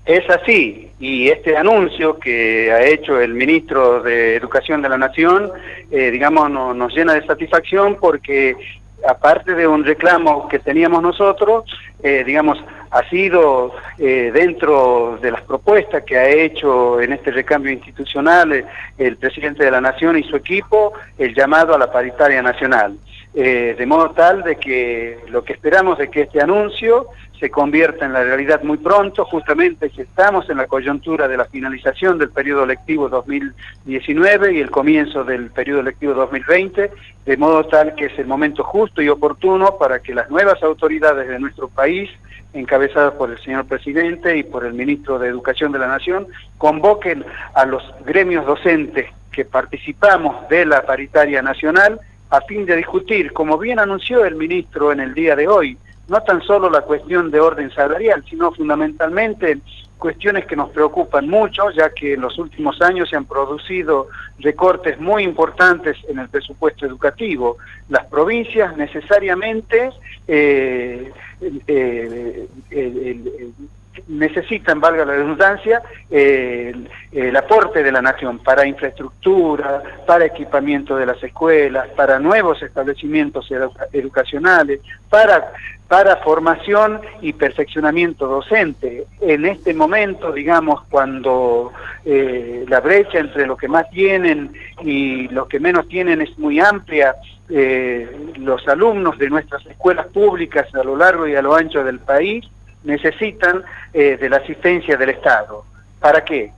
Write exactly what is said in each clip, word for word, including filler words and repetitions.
Es así, y este anuncio que ha hecho el ministro de Educación de la Nación, eh, digamos, no, nos llena de satisfacción porque, aparte de un reclamo que teníamos nosotros, eh, digamos, ha sido eh, dentro de las propuestas que ha hecho en este recambio institucional eh, el presidente de la Nación y su equipo, el llamado a la paritaria nacional. Eh, de modo tal de que lo que esperamos es que este anuncio se convierta en la realidad muy pronto, justamente que estamos en la coyuntura de la finalización del periodo lectivo dos mil diecinueve y el comienzo del periodo lectivo dos mil veinte, de modo tal que es el momento justo y oportuno para que las nuevas autoridades de nuestro país, encabezadas por el señor presidente y por el ministro de Educación de la Nación, convoquen a los gremios docentes que participamos de la paritaria nacional a fin de discutir, como bien anunció el ministro en el día de hoy, no tan solo la cuestión de orden salarial, sino fundamentalmente cuestiones que nos preocupan mucho, ya que en los últimos años se han producido recortes muy importantes en el presupuesto educativo. Las provincias necesariamente eh, eh, eh, eh, eh, necesitan, valga la redundancia, eh, el, el aporte de la nación para infraestructura, para equipamiento de las escuelas, para nuevos establecimientos educa educacionales, para, para formación y perfeccionamiento docente. En este momento, digamos, cuando eh, la brecha entre los que más tienen y los que menos tienen es muy amplia, eh, los alumnos de nuestras escuelas públicas a lo largo y a lo ancho del país necesitan eh, de la asistencia del Estado. ¿Para qué?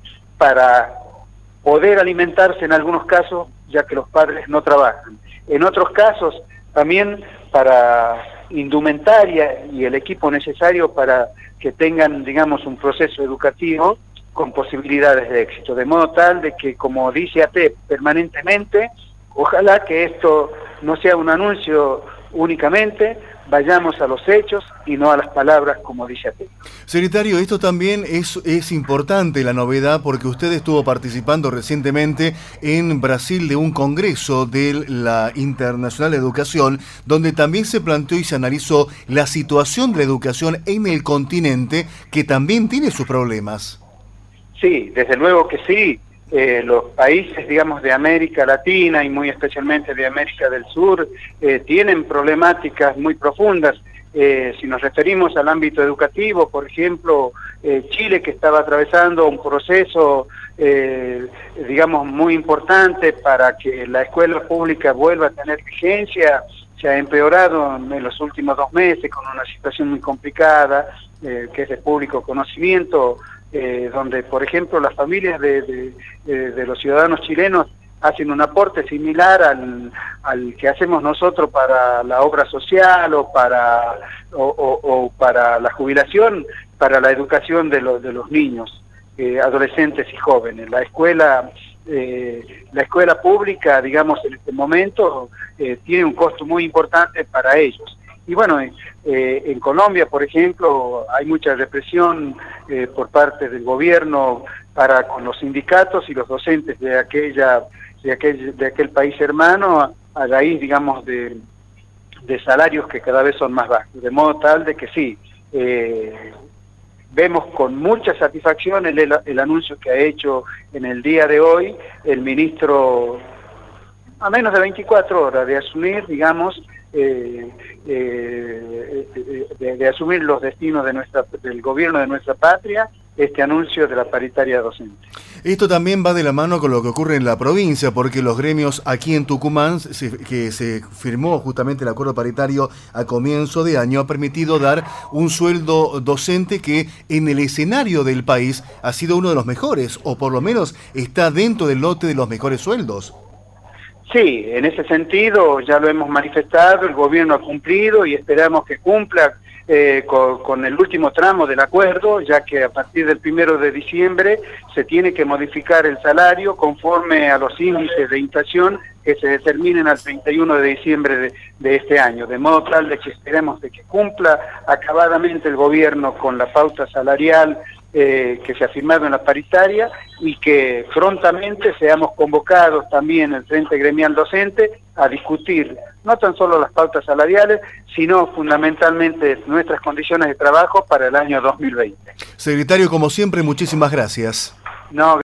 Para poder alimentarse en algunos casos, ya que los padres no trabajan. En otros casos, también para indumentaria y el equipo necesario para que tengan, digamos, un proceso educativo con posibilidades de éxito. De modo tal de que, como dice A T E P permanentemente, ojalá que esto no sea un anuncio únicamente, vayamos a los hechos y no a las palabras, como dice A T E P. Secretario, esto también es, es importante, la novedad, porque usted estuvo participando recientemente en Brasil de un congreso de la Internacional de Educación, donde también se planteó y se analizó la situación de la educación en el continente, que también tiene sus problemas. Sí, desde luego que sí. Eh, los países, digamos, de América Latina y muy especialmente de América del Sur eh, tienen problemáticas muy profundas. Eh, si nos referimos al ámbito educativo, por ejemplo, eh, Chile, que estaba atravesando un proceso, eh, digamos, muy importante para que la escuela pública vuelva a tener vigencia, se ha empeorado en los últimos dos meses con una situación muy complicada, eh, que es de público conocimiento, Eh, donde, por ejemplo, las familias de, de, de, de los ciudadanos chilenos hacen un aporte similar al, al que hacemos nosotros para la obra social o para, o, o, o para la jubilación, para la educación de, lo, de los niños, eh, adolescentes y jóvenes. La escuela, eh, la escuela pública, digamos, en este momento eh, tiene un costo muy importante para ellos. Y bueno, eh, en Colombia, por ejemplo, hay mucha represión eh, por parte del gobierno para con los sindicatos y los docentes de aquella de aquel, de aquel país hermano a, a raíz, digamos, de, de salarios que cada vez son más bajos. De modo tal de que sí, eh, vemos con mucha satisfacción el, el, el anuncio que ha hecho en el día de hoy el ministro, a menos de veinticuatro horas de asumir, digamos, Eh, eh, de, de asumir los destinos de nuestra, del gobierno de nuestra patria, este anuncio de la paritaria docente. Esto también va de la mano con lo que ocurre en la provincia, porque los gremios aquí en Tucumán, se, que se firmó justamente el acuerdo paritario a comienzo de año, ha permitido dar un sueldo docente que en el escenario del país ha sido uno de los mejores, o por lo menos está dentro del lote de los mejores sueldos. Sí, en ese sentido ya lo hemos manifestado, el gobierno ha cumplido y esperamos que cumpla eh, con, con el último tramo del acuerdo, ya que a partir del primero de diciembre se tiene que modificar el salario conforme a los índices de inflación que se determinen al treinta y uno de diciembre de, de este año, de modo tal de que esperemos de que cumpla acabadamente el gobierno con la pauta salarial eh, que se ha firmado en la paritaria y que prontamente seamos convocados también el Frente Gremial Docente a discutir no tan solo las pautas salariales, sino fundamentalmente nuestras condiciones de trabajo para el año dos mil veinte. Secretario, como siempre, muchísimas gracias. No,